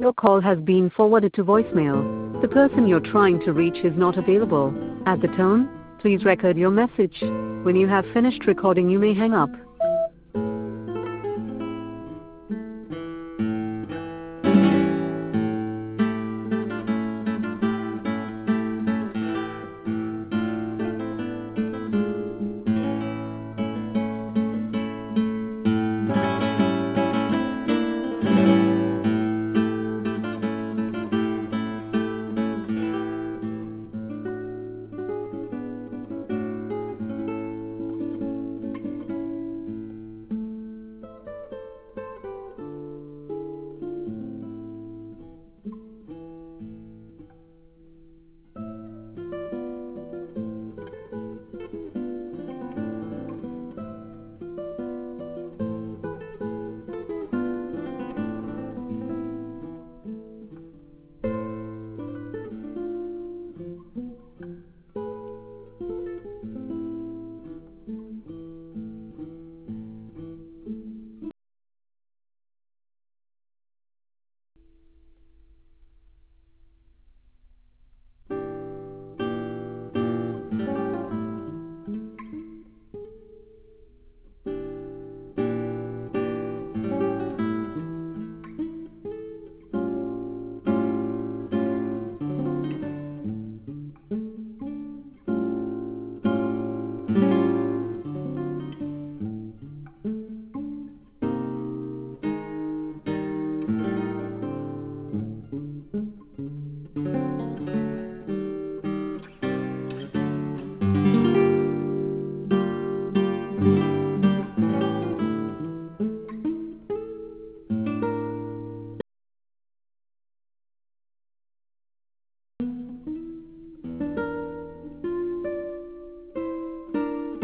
Your call has been forwarded to voicemail. The person you're trying to reach is not available. At the tone, please record your message. When you have finished recording, you may hang up.